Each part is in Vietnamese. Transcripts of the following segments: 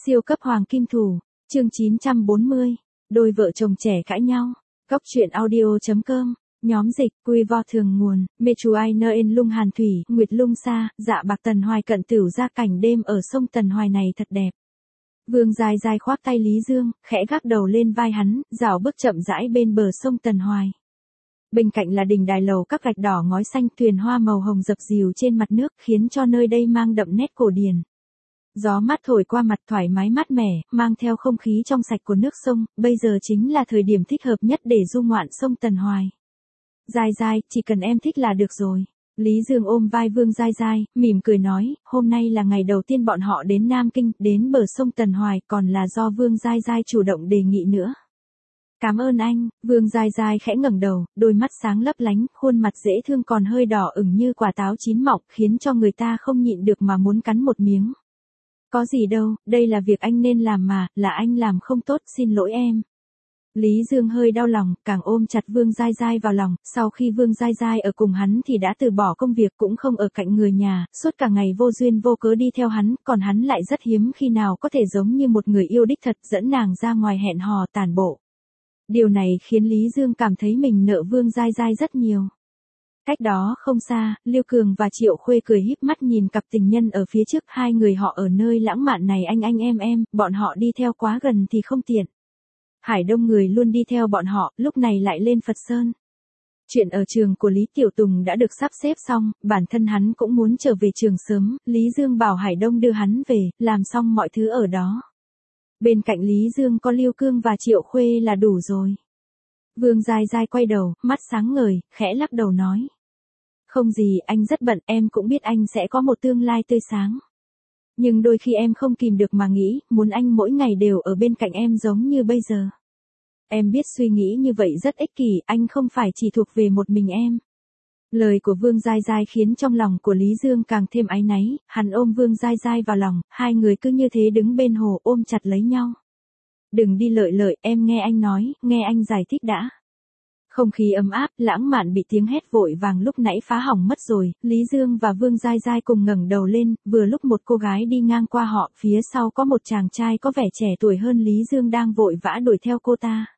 Siêu cấp hoàng kim thủ, chương 940, đôi vợ chồng trẻ cãi nhau, góc truyện audio.com, nhóm dịch, quy vo thường nguồn, mê chú ai nơ en lung hàn thủy, nguyệt lung xa, dạ bạc Tần Hoài cận tửu ra cảnh đêm ở sông Tần Hoài này thật đẹp. Vương dài dài khoác tay Lý Dương, khẽ gác đầu lên vai hắn, dạo bước chậm rãi bên bờ sông Tần Hoài. Bên cạnh là đình đài lầu các gạch đỏ ngói xanh, thuyền hoa màu hồng dập dìu trên mặt nước, khiến cho nơi đây mang đậm nét cổ điển. Gió mát thổi qua mặt thoải mái mát mẻ, mang theo không khí trong sạch của nước sông, bây giờ chính là thời điểm thích hợp nhất để du ngoạn sông Tần Hoài. Dài dài, chỉ cần em thích là được rồi. Lý Dương ôm vai Vương Dài Dài, mỉm cười nói, hôm nay là ngày đầu tiên bọn họ đến Nam Kinh, đến bờ sông Tần Hoài, còn là do Vương Dài Dài chủ động đề nghị nữa. Cảm ơn anh. Vương Dài Dài khẽ ngẩng đầu, đôi mắt sáng lấp lánh, khuôn mặt dễ thương còn hơi đỏ ửng như quả táo chín mọng, khiến cho người ta không nhịn được mà muốn cắn một miếng. Có gì đâu, đây là việc anh nên làm mà, là anh làm không tốt, xin lỗi em. Lý Dương hơi đau lòng, càng ôm chặt Vương Dài Dài vào lòng, sau khi Vương Dài Dài ở cùng hắn thì đã từ bỏ công việc, cũng không ở cạnh người nhà, suốt cả ngày vô duyên vô cớ đi theo hắn, còn hắn lại rất hiếm khi nào có thể giống như một người yêu đích thật, dẫn nàng ra ngoài hẹn hò tản bộ. Điều này khiến Lý Dương cảm thấy mình nợ Vương Dài Dài rất nhiều. Cách đó không xa, Lưu Cường và Triệu Khuê cười híp mắt nhìn cặp tình nhân ở phía trước, hai người họ ở nơi lãng mạn này anh em, bọn họ đi theo quá gần thì không tiện. Hải Đông người luôn đi theo bọn họ, lúc này lại lên Phật Sơn. Chuyện ở trường của Lý Tiểu Tùng đã được sắp xếp xong, bản thân hắn cũng muốn trở về trường sớm, Lý Dương bảo Hải Đông đưa hắn về, làm xong mọi thứ ở đó. Bên cạnh Lý Dương có Lưu Cương và Triệu Khuê là đủ rồi. Vương Dài Dài quay đầu, mắt sáng ngời, khẽ lắc đầu nói. Không gì, anh rất bận, em cũng biết anh sẽ có một tương lai tươi sáng. Nhưng đôi khi em không kìm được mà nghĩ, muốn anh mỗi ngày đều ở bên cạnh em giống như bây giờ. Em biết suy nghĩ như vậy rất ích kỷ, anh không phải chỉ thuộc về một mình em. Lời của Vương Dài Dài khiến trong lòng của Lý Dương càng thêm áy náy, hắn ôm Vương Dài Dài vào lòng, hai người cứ như thế đứng bên hồ ôm chặt lấy nhau. Đừng đi lợi, em nghe anh nói, nghe anh giải thích đã. Không khí ấm áp, lãng mạn bị tiếng hét vội vàng lúc nãy phá hỏng mất rồi, Lý Dương và Vương Dài Dài cùng ngẩng đầu lên, vừa lúc một cô gái đi ngang qua họ, phía sau có một chàng trai có vẻ trẻ tuổi hơn Lý Dương đang vội vã đuổi theo cô ta.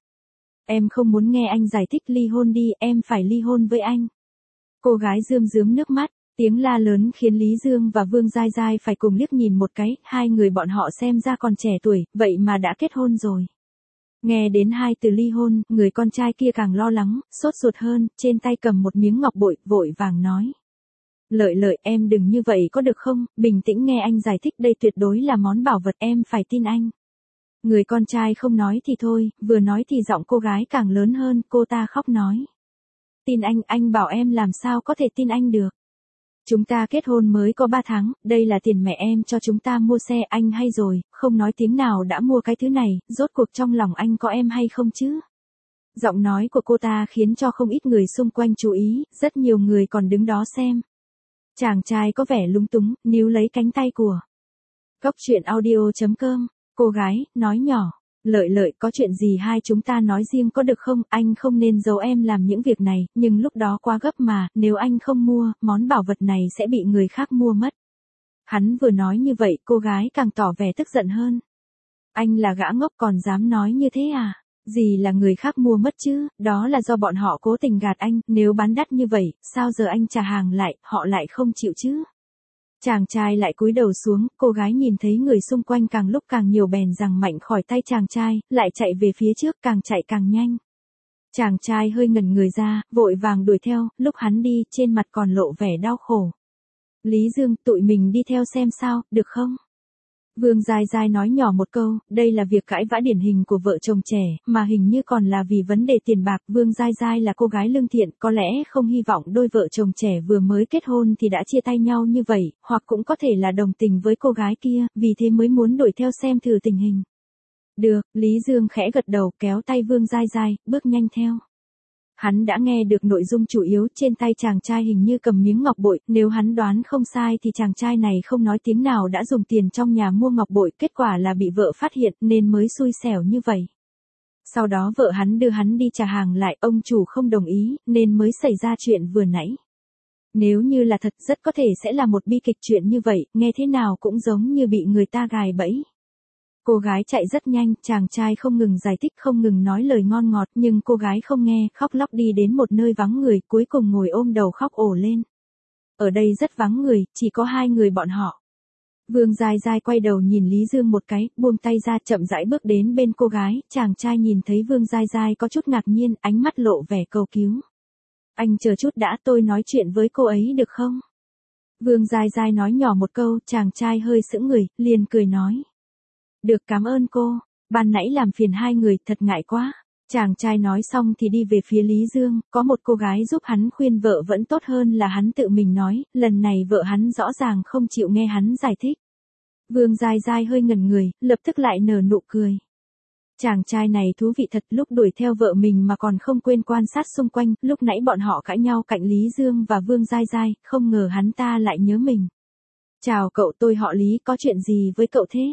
Em không muốn nghe anh giải thích, ly hôn đi, em phải ly hôn với anh. Cô gái rơm rớm nước mắt, tiếng la lớn khiến Lý Dương và Vương Dài Dài phải cùng liếc nhìn một cái, hai người bọn họ xem ra còn trẻ tuổi, vậy mà đã kết hôn rồi. Nghe đến hai từ ly hôn, người con trai kia càng lo lắng, sốt ruột hơn, trên tay cầm một miếng ngọc bội, vội vàng nói. Lợi, em đừng như vậy có được không, bình tĩnh nghe anh giải thích, đây tuyệt đối là món bảo vật, em phải tin anh. Người con trai không nói thì thôi, vừa nói thì giọng cô gái càng lớn hơn, cô ta khóc nói. Tin anh bảo em làm sao có thể tin anh được. Chúng ta kết hôn mới có 3 tháng, đây là tiền mẹ em cho chúng ta mua xe, anh hay rồi, không nói tiếng nào đã mua cái thứ này, rốt cuộc trong lòng anh có em hay không chứ? Giọng nói của cô ta khiến cho không ít người xung quanh chú ý, rất nhiều người còn đứng đó xem. Chàng trai có vẻ lúng túng, níu lấy cánh tay của. Góc truyện audio.com, cô gái, nói nhỏ. Lợi, có chuyện gì hai chúng ta nói riêng có được không, anh không nên giấu em làm những việc này, nhưng lúc đó quá gấp mà, nếu anh không mua, món bảo vật này sẽ bị người khác mua mất. Hắn vừa nói như vậy, cô gái càng tỏ vẻ tức giận hơn. Anh là gã ngốc còn dám nói như thế à? Gì là người khác mua mất chứ, đó là do bọn họ cố tình gạt anh, nếu bán đắt như vậy, sao giờ anh trả hàng lại, họ lại không chịu chứ? Chàng trai lại cúi đầu xuống, cô gái nhìn thấy người xung quanh càng lúc càng nhiều bèn giằng mạnh khỏi tay chàng trai, lại chạy về phía trước, càng chạy càng nhanh. Chàng trai hơi ngẩn người ra, vội vàng đuổi theo, lúc hắn đi, trên mặt còn lộ vẻ đau khổ. Lý Dương, tụi mình đi theo xem sao, được không? Vương Dài Dài nói nhỏ một câu, đây là việc cãi vã điển hình của vợ chồng trẻ, mà hình như còn là vì vấn đề tiền bạc. Vương Dài Dài là cô gái lương thiện, có lẽ không hy vọng đôi vợ chồng trẻ vừa mới kết hôn thì đã chia tay nhau như vậy, hoặc cũng có thể là đồng tình với cô gái kia, vì thế mới muốn đuổi theo xem thử tình hình. Được, Lý Dương khẽ gật đầu, kéo tay Vương Dài Dài, bước nhanh theo. Hắn đã nghe được nội dung chủ yếu, trên tay chàng trai hình như cầm miếng ngọc bội, nếu hắn đoán không sai thì chàng trai này không nói tiếng nào đã dùng tiền trong nhà mua ngọc bội, kết quả là bị vợ phát hiện nên mới xui xẻo như vậy. Sau đó vợ hắn đưa hắn đi trả hàng lại, ông chủ không đồng ý, nên mới xảy ra chuyện vừa nãy. Nếu như là thật, rất có thể sẽ là một bi kịch chuyện như vậy, nghe thế nào cũng giống như bị người ta gài bẫy. Cô gái chạy rất nhanh, chàng trai không ngừng giải thích không ngừng nói lời ngon ngọt nhưng cô gái không nghe, khóc lóc đi đến một nơi vắng người cuối cùng ngồi ôm đầu khóc ồ lên. Ở đây rất vắng người, chỉ có hai người bọn họ. Vương Giai Giai quay đầu nhìn Lý Dương một cái, buông tay ra chậm rãi bước đến bên cô gái, chàng trai nhìn thấy Vương Giai Giai có chút ngạc nhiên, ánh mắt lộ vẻ cầu cứu. Anh chờ chút đã, tôi nói chuyện với cô ấy được không? Vương Giai Giai nói nhỏ một câu, chàng trai hơi sững người, liền cười nói. Được, cảm ơn cô, ban nãy làm phiền hai người, thật ngại quá. Chàng trai nói xong thì đi về phía Lý Dương, có một cô gái giúp hắn khuyên vợ vẫn tốt hơn là hắn tự mình nói, lần này vợ hắn rõ ràng không chịu nghe hắn giải thích. Vương Giai Giai hơi ngẩn người, lập tức lại nở nụ cười. Chàng trai này thú vị thật, lúc đuổi theo vợ mình mà còn không quên quan sát xung quanh, lúc nãy bọn họ cãi nhau cạnh Lý Dương và Vương Giai Giai, không ngờ hắn ta lại nhớ mình. Chào cậu, tôi họ Lý, có chuyện gì với cậu thế?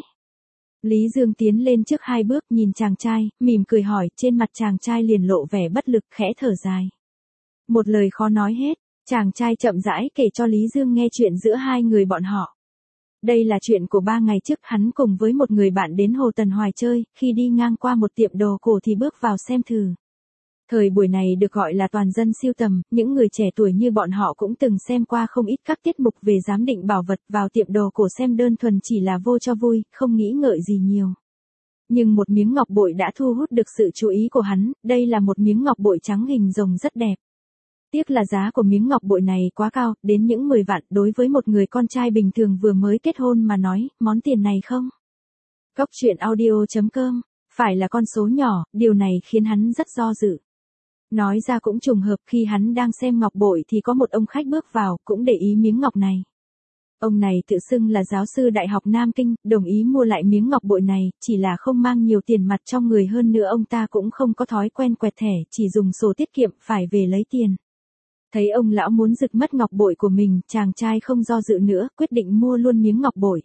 Lý Dương tiến lên trước hai bước nhìn chàng trai, mỉm cười hỏi, trên mặt chàng trai liền lộ vẻ bất lực, khẽ thở dài. Một lời khó nói hết, chàng trai chậm rãi kể cho Lý Dương nghe chuyện giữa hai người bọn họ. Đây là chuyện của 3 ngày trước, hắn cùng với một người bạn đến Hồ Tần Hoài chơi, khi đi ngang qua một tiệm đồ cổ thì bước vào xem thử. Thời buổi này được gọi là toàn dân sưu tầm, những người trẻ tuổi như bọn họ cũng từng xem qua không ít các tiết mục về giám định bảo vật, vào tiệm đồ cổ xem đơn thuần chỉ là vô cho vui, không nghĩ ngợi gì nhiều. Nhưng một miếng ngọc bội đã thu hút được sự chú ý của hắn, đây là một miếng ngọc bội trắng hình rồng rất đẹp. Tiếc là giá của miếng ngọc bội này quá cao, đến những 10 vạn, đối với một người con trai bình thường vừa mới kết hôn mà nói, món tiền này không? Cóc truyện audio.com, phải là con số nhỏ, điều này khiến hắn rất do dự. Nói ra cũng trùng hợp, khi hắn đang xem ngọc bội thì có một ông khách bước vào, cũng để ý miếng ngọc này. Ông này tự xưng là giáo sư Đại học Nam Kinh, đồng ý mua lại miếng ngọc bội này, chỉ là không mang nhiều tiền mặt trong người, hơn nữa ông ta cũng không có thói quen quẹt thẻ, chỉ dùng sổ tiết kiệm, phải về lấy tiền. Thấy ông lão muốn giật mất ngọc bội của mình, chàng trai không do dự nữa, quyết định mua luôn miếng ngọc bội.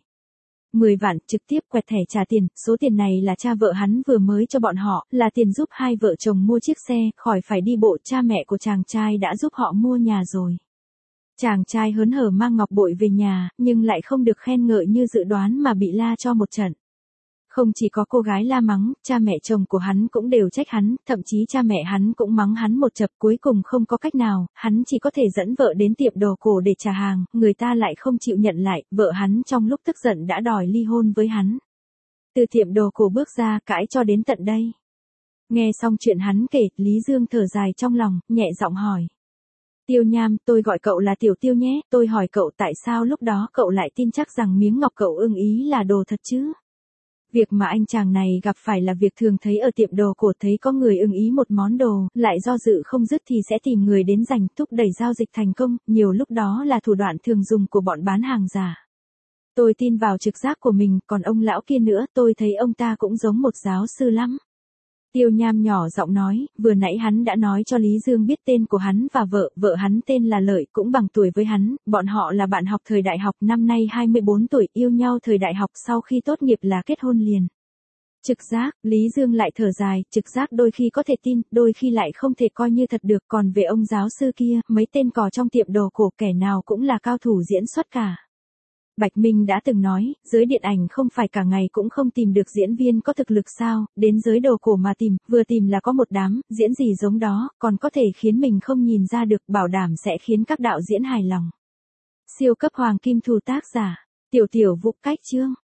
10 vạn, trực tiếp quẹt thẻ trả tiền, số tiền này là cha vợ hắn vừa mới cho bọn họ, là tiền giúp hai vợ chồng mua chiếc xe, khỏi phải đi bộ, cha mẹ của chàng trai đã giúp họ mua nhà rồi. Chàng trai hớn hở mang ngọc bội về nhà, nhưng lại không được khen ngợi như dự đoán mà bị la cho một trận. Không chỉ có cô gái la mắng, cha mẹ chồng của hắn cũng đều trách hắn, thậm chí cha mẹ hắn cũng mắng hắn một chập, cuối cùng không có cách nào, hắn chỉ có thể dẫn vợ đến tiệm đồ cổ để trả hàng, người ta lại không chịu nhận lại, vợ hắn trong lúc tức giận đã đòi ly hôn với hắn. Từ tiệm đồ cổ bước ra, cãi cho đến tận đây. Nghe xong chuyện hắn kể, Lý Dương thở dài trong lòng, nhẹ giọng hỏi. Tiêu Nham, tôi gọi cậu là Tiểu Tiêu nhé, tôi hỏi cậu tại sao lúc đó cậu lại tin chắc rằng miếng ngọc cậu ưng ý là đồ thật chứ? Việc mà anh chàng này gặp phải là việc thường thấy ở tiệm đồ cổ, thấy có người ưng ý một món đồ, lại do dự không dứt thì sẽ tìm người đến giành, thúc đẩy giao dịch thành công, nhiều lúc đó là thủ đoạn thường dùng của bọn bán hàng giả. Tôi tin vào trực giác của mình, còn ông lão kia nữa, tôi thấy ông ta cũng giống một giáo sư lắm. Tiêu Nham nhỏ giọng nói, vừa nãy hắn đã nói cho Lý Dương biết tên của hắn và vợ hắn tên là Lợi, cũng bằng tuổi với hắn, bọn họ là bạn học thời đại học, năm nay 24 tuổi, yêu nhau thời đại học, sau khi tốt nghiệp là kết hôn liền. Trực giác, Lý Dương lại thở dài, trực giác đôi khi có thể tin, đôi khi lại không thể coi như thật được, còn về ông giáo sư kia, mấy tên cò trong tiệm đồ cổ kẻ nào cũng là cao thủ diễn xuất cả. Bạch Minh đã từng nói, giới điện ảnh không phải cả ngày cũng không tìm được diễn viên có thực lực sao, đến giới đồ cổ mà tìm, vừa tìm là có một đám, diễn gì giống đó, còn có thể khiến mình không nhìn ra được, bảo đảm sẽ khiến các đạo diễn hài lòng. Siêu cấp hoàng kim thù tác giả, Tiểu Vũ cách chương.